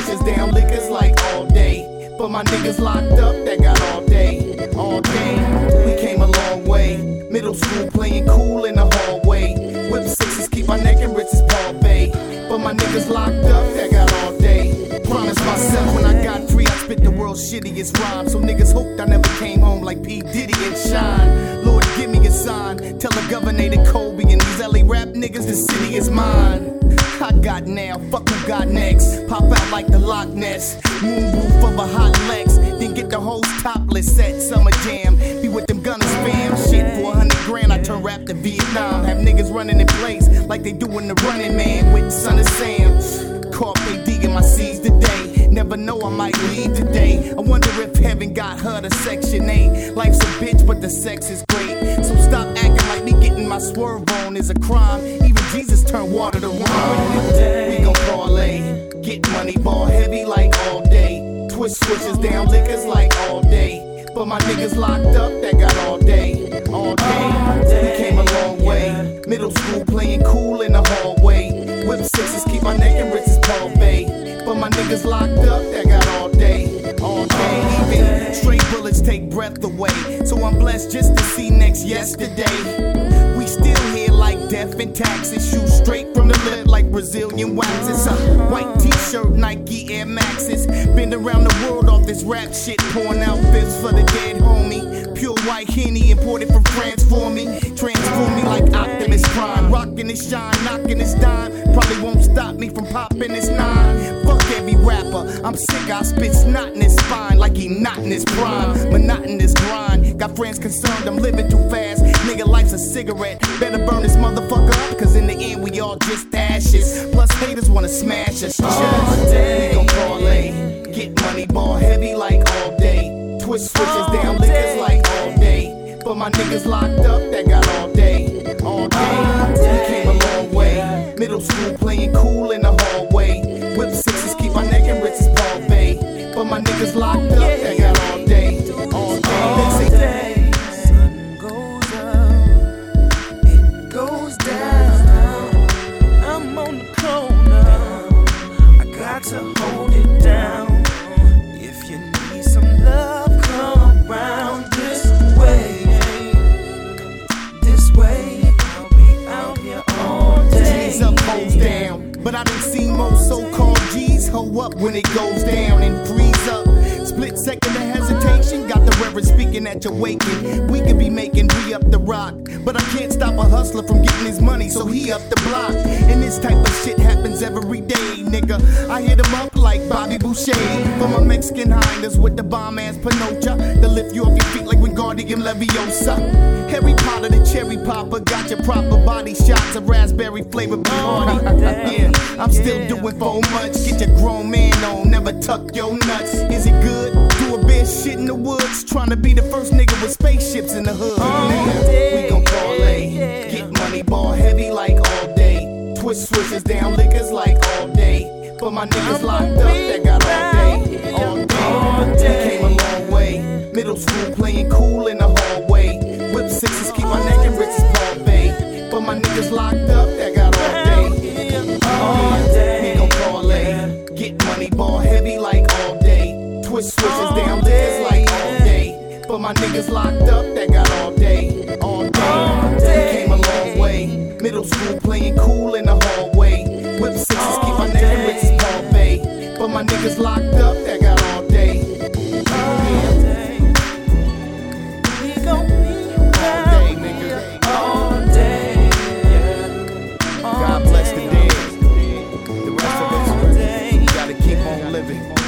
switches down liquors like all day. For my niggas locked up that got all day, all day. We came a long way. Middle school playing cool in the hallway. Whip sixes keep my neck and wrists as Paul Bay. For my niggas locked up that got all day. Promised myself when I got free I spit the world's shittiest rhyme. So niggas hoped I never came home like P. Diddy and Shine. Lord give me a sign. Tell the governor that Kobe and these LA rap niggas the city is mine. I got now, fuck who got next. Pop out like the Loch Ness. Moon roof of a hot Lex. Then get the hoes topless at Summer Jam. Be with them gunners fam. Shit, for 100 grand I turn rap to Vietnam. Have niggas running in place like they doing the Running Man with Son of Sam. Carpe diem my C's today. Never know I might leave today. I wonder if heaven got her to Section 8. Life's a bitch but the sex is great. So stop acting like me getting my swerve on is a crime. Even Jesus turned water to wine. We gon' parlay, get money, ball heavy like all day. Twist switches down liquors like all day. But my niggas locked up that got all day, all day. We came a long way. Middle school playing cool in the hallway. Whip sixes keep my neck and wrists as Paul Bay. But my niggas locked up that got all day, all day. Even straight bullets take breath away. So I'm blessed just to see next yesterday. We still here like death and taxes. Shoot straight from the lip like Brazilian waxes. A white t-shirt, Nike Air Maxes. Been around the world off this rap shit. Pouring out fifths for the dead homie. Pure white Henny imported from France for me. Transform me like Optimus Prime. Rockin' his shine, knocking his dime. Probably won't stop me from popping his nine. Fuck every rapper, I'm sick, I spit snot in his spine like he not in his prime. Monotonous grind, got friends concerned I'm living too fast. Nigga life's a cigarette, better burn this motherfucker up, cause in the end we all just ashes. Plus haters wanna smash us just. We gon' parlay, get money, ball heavy like all day. Twist switches down liquors like all day. But my niggas locked up that got all day, all day. We came a long way. Middle school playing cool in the hallway. Whip sixes keep my neck and wrists as Paul Bay. But my niggas locked up that got all day, all day. Sun goes up, it goes down. I'm on the corner, I got to hold it down. If you need some love, come around this way. This way, I'll be out here all day. G's up, hoes down. But I done seen most so-called G's hoe up when it goes down and freeze up. Split second of hesitation, got the reverend speaking at your waking. We could be making re-up the rock, but I can't stop a hustler from getting his money, so he up the block. And this type of shit happens every day, nigga. I hit him up like Bobby Boucher. For my Mexican highness with the bomb-ass Pinocha, to lift you off your feet like Wingardium Leviosa. Harry Potter the cherry popper, got your proper body shots of raspberry flavored Bacardi. Yeah, I'm still doing so much. Get your grown man on, never tuck your nuts. Is it good? Do a bit shit in the woods, trying to be the first nigga with spaceships in the hood. Nigga, we gon' parlay, get money, ball heavy like all day. Twist switches down liquors like all day. But my niggas locked up that got all day, all day. We came a long way. Middle school playing cool in the hallway. Whip sixes keep my neck and wrists as Paul Bay. But my niggas locked up that got all day. We gon' parlay, get money, ball heavy like all day. Twist switches down liquors like all day. But my niggas locked up that got all day, all day. We came a long way. Middle school playing cool in the hallway. Whip sixes keep my neck and wrists as Paul Bay. But my niggas locked up that got all day. We gon' be around here all day. God bless the dead. The rest of us, we gotta keep on living.